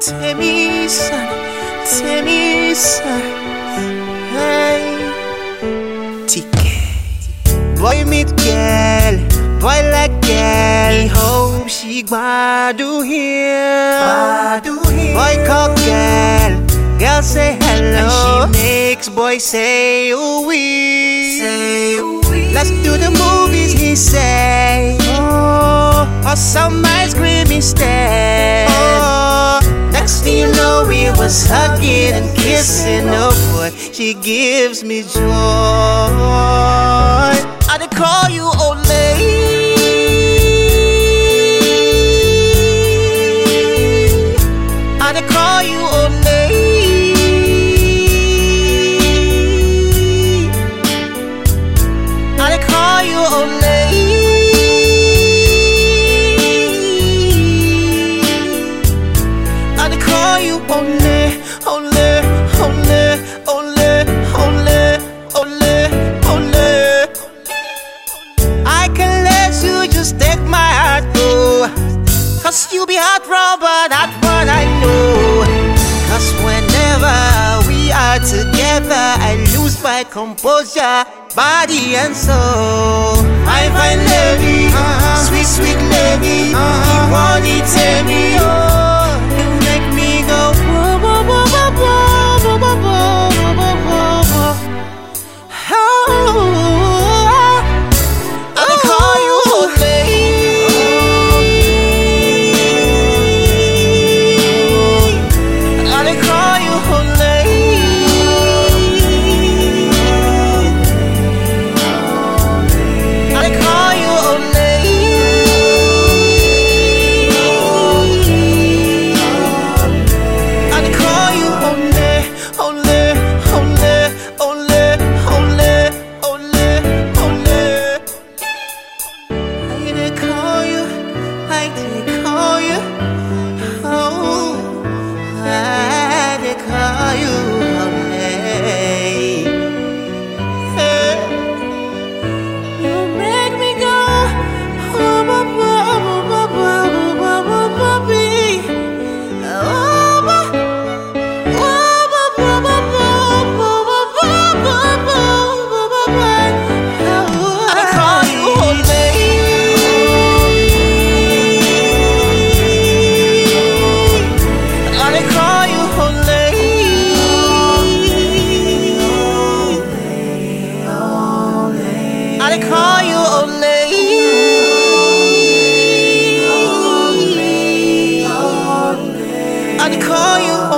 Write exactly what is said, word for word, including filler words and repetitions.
Temi son, Temi son, hey. T K. Boy meet girl, boy like girl. He hope she gbadu him. Boy call girl, girl say hello. And she makes boy say ooh wee. Say ooh wee. Let's do the movies, he say. Oh, or some ice cream instead. Oh, next thing you know we was hugging and kissing. Oh boy, she gives me joy. I dey call you old lady. I dey call you old lady. I dey call you old lady. I dey call you only, only, only, only, only, only, only. I can let you just take my heart, go. Cause you be hot rubber, that's what I know. Cause whenever we are together, I lose my composure, body and soul. Fine, fine lady, uh-huh. Sweet, sweet lady, uh-huh. You want it, tell me, oh. You make me go, whoa, whoa, whoa, whoa, whoa, whoa, whoa, whoa, whoa, whoa. Oh. I call you old lady. I call you.